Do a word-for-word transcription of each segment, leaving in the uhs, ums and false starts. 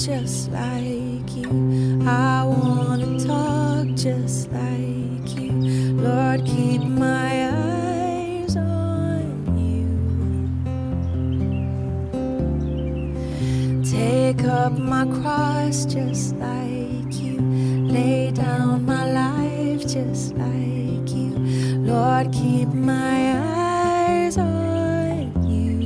just like you. I wanna talk just like you. Lord, keep my eyes on you. Take up my cross just like you. Lay down my life just like you. Lord, keep my eyes on you.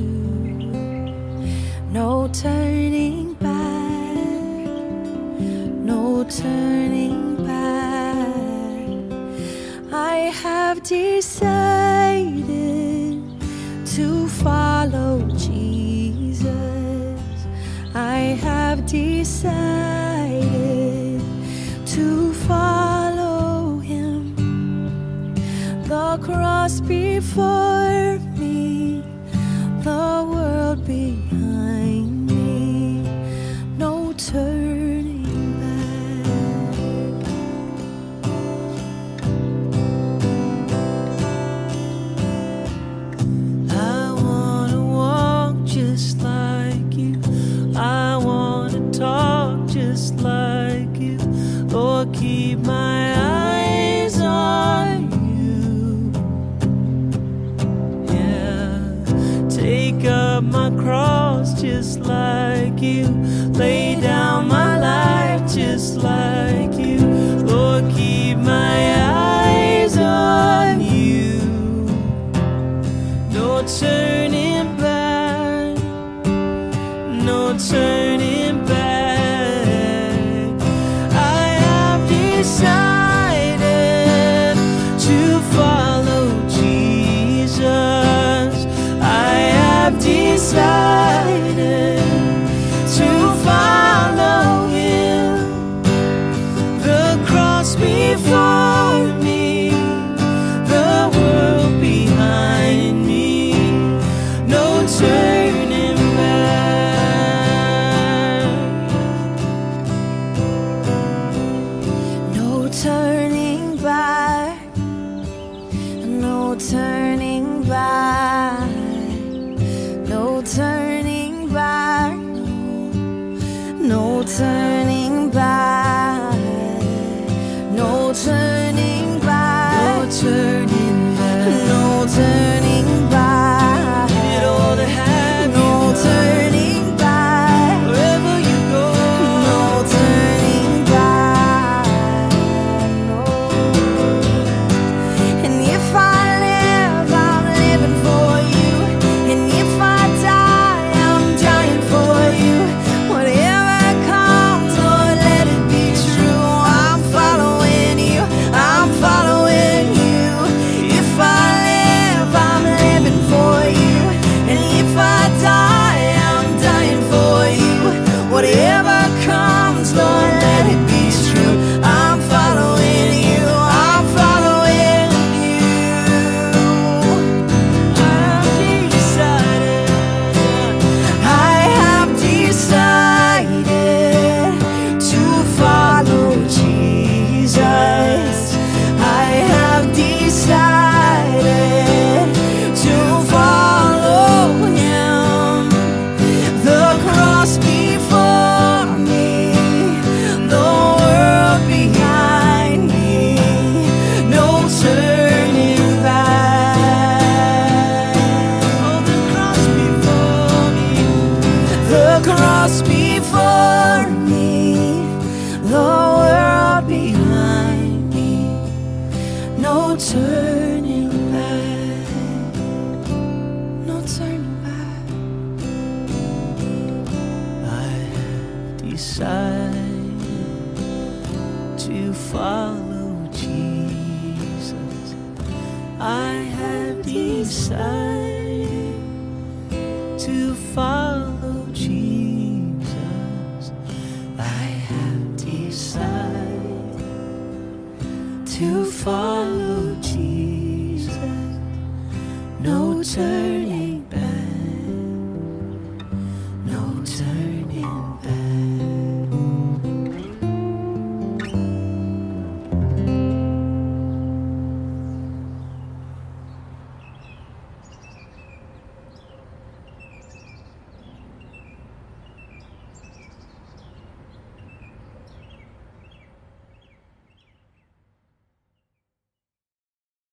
No turning back, no turning back. I have decided to follow Jesus. I have decided to follow him. The cross before me, the world behind me, no turning back. I wanna walk just like you. I wanna talk just like you. Lord, keep my eyes on you. Yeah, take up my cross just like you. Lay down my life just like you. Lord, keep my eyes on you. No turning back, no turning back. I have decided to follow Jesus. I have decided to follow him. The cross before me, the world behind me, no turning back. No turning back, no turning back, no turning back, no turning back, no turning back, no turning back, no turning back. Give it all to have no turning back. Wherever you go, no turning back, no. And if I live, I'm living for you. And if I die, I'm dying for you. Whatever comes, Lord, let it be true. I'm following you, I'm following you. If I live, I'm living for you. And if I die, I'm dying for you. Whatever comes, Lord, let it be true. I'm following you, I'm following you. I have decided to follow Jesus. I have decided to follow him. The cross before me, the world behind me, no turning back. Oh, the cross before me, the cross before me, the world behind me, no turning back, no turning back. I have decided to follow Jesus. I have decided to follow Jesus. I have decided to follow Jesus. No turning